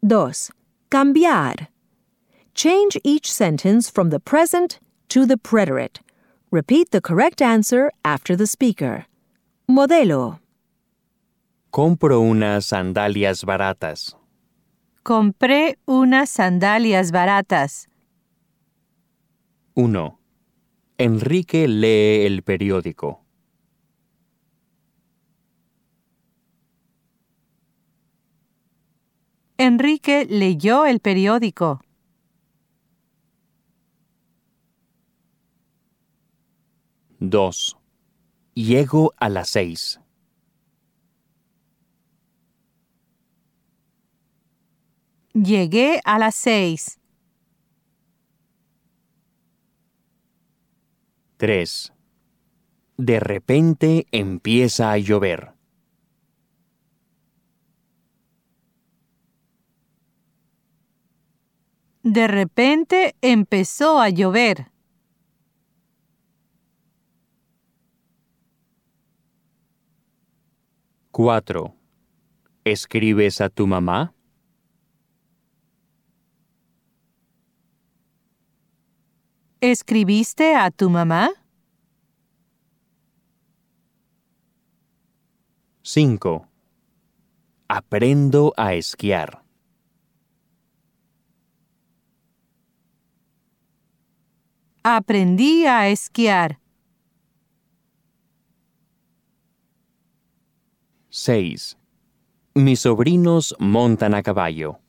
2. Cambiar. Change each sentence from the present to the preterite. Repeat the correct answer after the speaker. Modelo. Compro unas sandalias baratas. Compré unas sandalias baratas. 1. Enrique lee el periódico. Enrique leyó el periódico. 2. Llego a las 6. Llegué a las 6. 3. De repente empieza a llover. De repente empezó a llover. 4. ¿Escribes a tu mamá? ¿Escribiste a tu mamá? 5. Aprendo a esquiar. Aprendí a esquiar. 6. Mis sobrinos montan a caballo.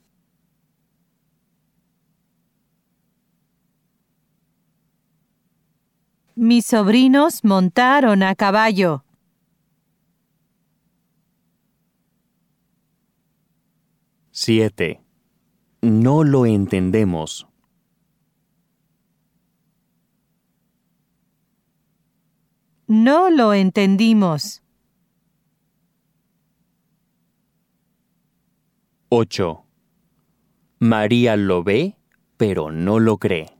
Mis sobrinos montaron a caballo. 7. No lo entendemos. No lo entendimos. 8. María lo ve, pero no lo cree.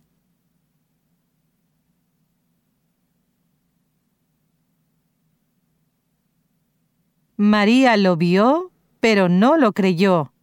María lo vio, pero no lo creyó.